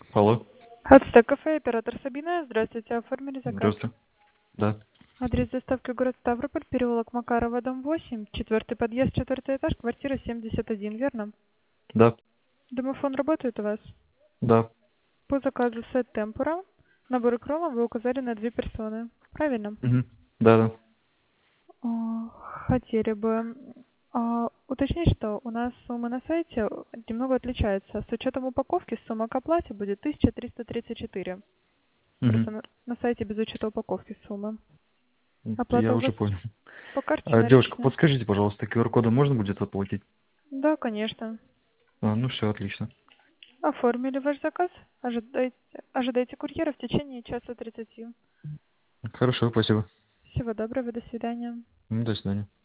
Алло. Хатстек кафе, оператор Сабина. Здравствуйте, оформили заказ. Здравствуйте. Да. Адрес доставки город Ставрополь, переулок Макарова, дом 8, четвертый подъезд, четвертый этаж, квартира 71, верно? Да. Домофон работает у вас? Да. По заказу сет темпура, набор икролов вы указали на 2 персоны. Правильно? Угу. Да, да. Хотели бы уточнить, что у нас суммы на сайте немного отличаются. С учетом упаковки сумма к оплате будет 1334. Просто Угу. на сайте без учета упаковки суммы. Оплата Я у уже вас понял. по карте Девушка, наличные? подскажите, пожалуйста, QR-кодом можно будет оплатить? Да, конечно. Ну все, отлично. Оформили ваш заказ. Ожидайте курьера в течение часа 30. Хорошо, спасибо. Всего доброго, до свидания. До свидания.